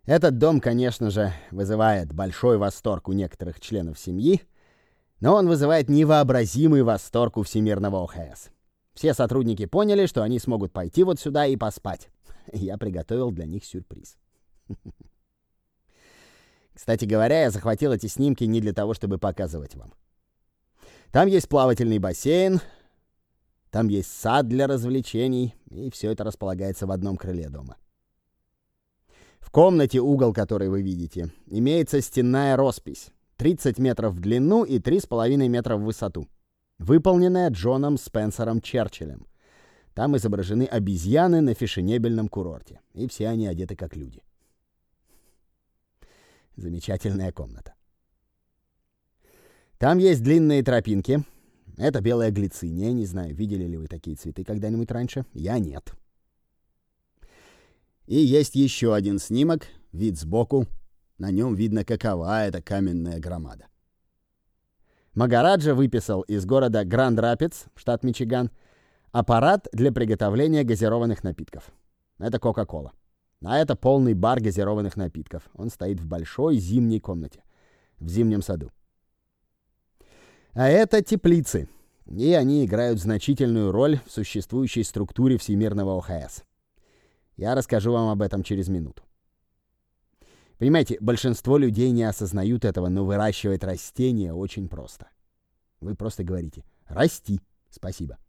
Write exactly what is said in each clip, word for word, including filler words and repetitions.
Этот дом, конечно же, вызывает большой восторг у некоторых членов семьи, но он вызывает невообразимый восторг у Всемирного ОХС. Все сотрудники поняли, что они смогут пойти вот сюда и поспать. Я приготовил для них сюрприз. Кстати говоря, я захватил эти снимки не для того, чтобы показывать вам. Там есть плавательный бассейн, там есть сад для развлечений, и все это располагается в одном крыле дома. В комнате, угол который вы видите, имеется стенная роспись. тридцать метров в длину и три с половиной метра в высоту. Выполненная Джоном Спенсером Черчиллем. Там изображены обезьяны на фешенебельном курорте. И все они одеты как люди. Замечательная комната. Там есть длинные тропинки. Это белая глициния. Не знаю, видели ли вы такие цветы когда-нибудь раньше? Я нет. И есть еще один снимок, вид сбоку. На нем видно, какова эта каменная громада. Магараджа выписал из города Гранд-Рапидс, штат Мичиган, аппарат для приготовления газированных напитков. Это Кока-Кола. А это полный бар газированных напитков. Он стоит в большой зимней комнате, в зимнем саду. А это теплицы. И они играют значительную роль в существующей структуре Всемирного ОХС. Я расскажу вам об этом через минуту. Понимаете, большинство людей не осознают этого, но выращивать растения очень просто. Вы просто говорите «расти». Спасибо.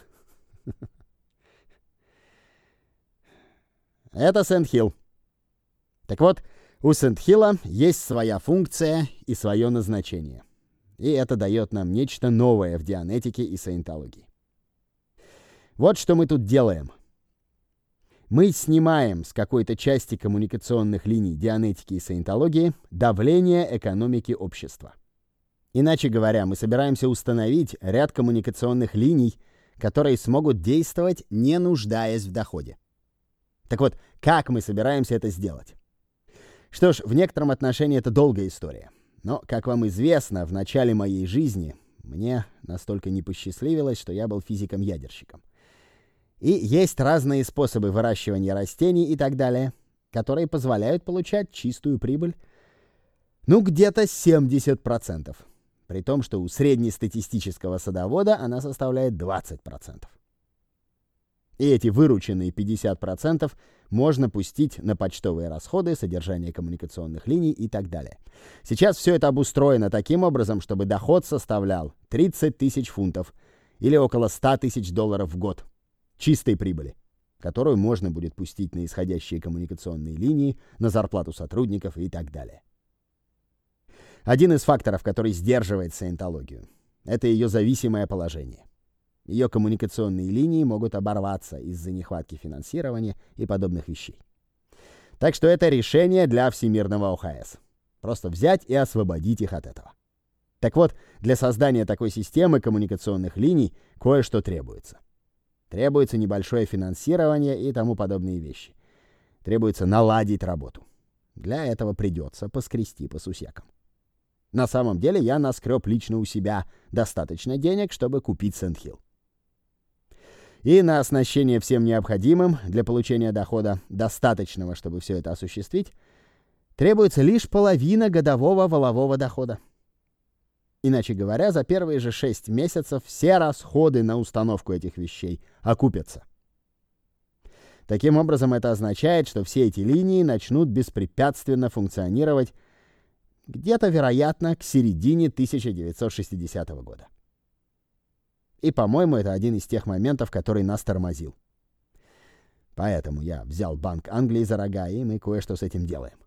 Это Сэнд-Хилл. Так вот, у Сэнд-Хилла есть своя функция и свое назначение. И это дает нам нечто новое в дианетике и саентологии. Вот что мы тут делаем. Мы снимаем с какой-то части коммуникационных линий дианетики и саентологии давление экономики общества. Иначе говоря, мы собираемся установить ряд коммуникационных линий, которые смогут действовать, не нуждаясь в доходе. Так вот, как мы собираемся это сделать? Что ж, в некотором отношении это долгая история. Но, как вам известно, в начале моей жизни мне настолько не посчастливилось, что я был физиком-ядерщиком. И есть разные способы выращивания растений и так далее, которые позволяют получать чистую прибыль, ну, где-то семьдесят процентов. При том, что у среднестатистического садовода она составляет двадцать процентов. И эти вырученные пятьдесят процентов можно пустить на почтовые расходы, содержание коммуникационных линий и так далее. Сейчас все это обустроено таким образом, чтобы доход составлял тридцать тысяч фунтов или около ста тысяч долларов в год. Чистой прибыли, которую можно будет пустить на исходящие коммуникационные линии, на зарплату сотрудников и так далее. Один из факторов, который сдерживает саентологию, это ее зависимое положение. Ее коммуникационные линии могут оборваться из-за нехватки финансирования и подобных вещей. Так что это решение для Всемирного ОХС. Просто взять и освободить их от этого. Так вот, для создания такой системы коммуникационных линий кое-что требуется. Требуется небольшое финансирование и тому подобные вещи. Требуется наладить работу. Для этого придется поскрести по сусекам. На самом деле я наскреб лично у себя достаточно денег, чтобы купить Сэнд-Хилл. И на оснащение всем необходимым для получения дохода, достаточного, чтобы все это осуществить, требуется лишь половина годового валового дохода. Иначе говоря, за первые же шесть месяцев все расходы на установку этих вещей окупятся. Таким образом, это означает, что все эти линии начнут беспрепятственно функционировать где-то, вероятно, к середине тысяча девятьсот шестидесятого года. И, по-моему, это один из тех моментов, который нас тормозил. Поэтому я взял Банк Англии за рога, и мы кое-что с этим делаем.